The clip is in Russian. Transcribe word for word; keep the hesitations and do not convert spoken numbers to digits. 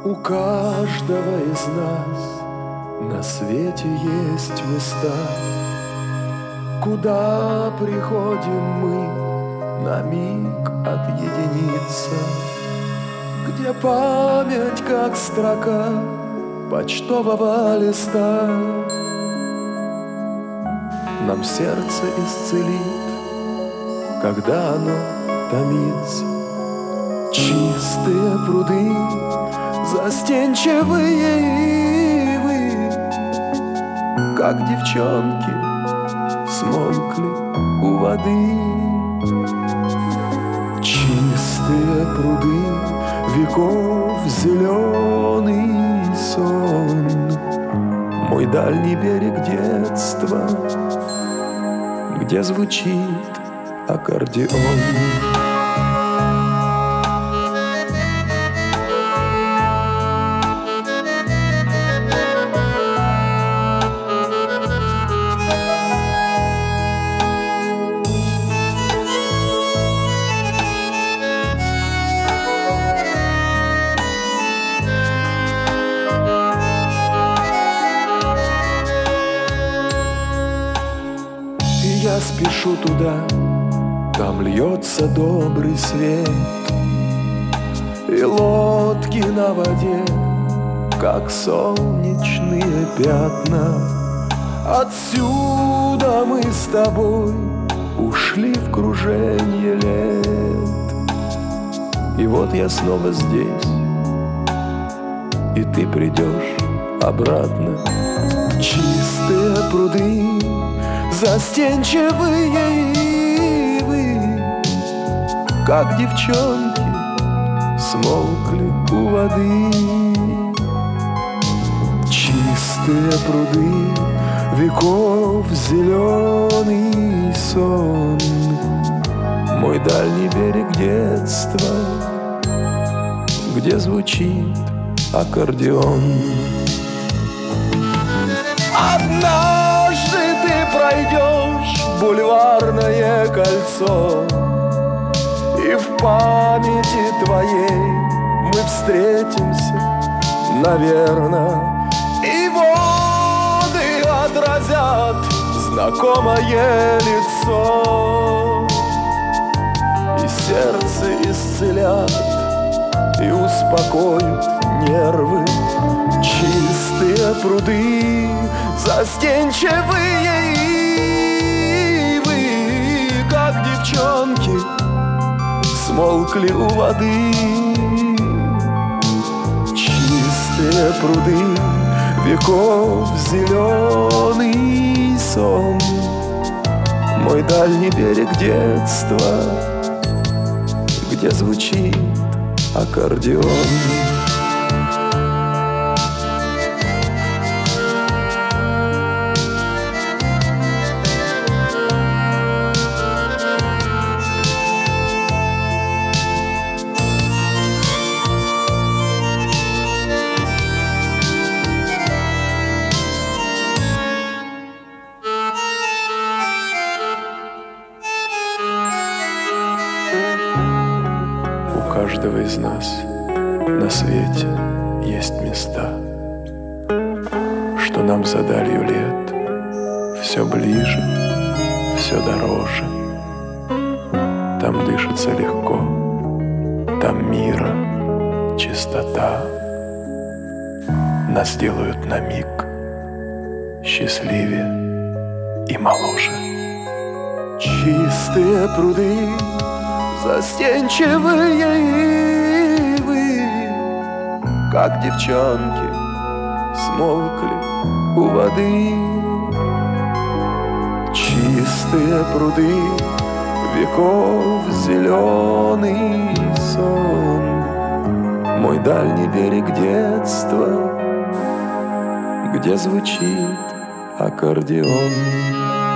У каждого из нас на свете есть места, куда приходим мы на миг отъединиться, где память, как строка почтового листа, нам сердце исцелит, когда оно томится. Чистые пруды, застенчивые ивы, как девчонки, смолкли у воды. Чистые пруды, веков зеленый сон, мой дальний берег детства, где звучит аккордеон. Я спешу туда, там льется добрый свет, и лодки на воде, как солнечные пятна. Отсюда мы с тобой ушли в круженье лет, и вот я снова здесь, и ты придешь обратно. Чистые пруды, застенчивые ивы, как девчонки, смолкли у воды. Чистые пруды, веков зеленый сон, мой дальний берег детства, где звучит аккордеон. Однажды ты пройдешь бульварное кольцо, и в памяти твоей мы встретимся, наверно, и воды отразят знакомое лицо, и сердце исцелят, и успокоят нервы. Чистые пруды, застенчивые ивы, как девчонки, смолкли у воды. Чистые пруды, веков зеленый сон, мой дальний берег детства, где звучит аккордеон. У каждого из нас на свете есть места, что нам за далью лет все ближе, все дороже. Там дышится легко, там мира, чистота. Нас делают на миг счастливее и моложе. Чистые пруды, застенчивые ивы, как девчонки, смолкли у воды. Чистые пруды, веков зеленый сон, мой дальний берег детства, где звучит аккордеон.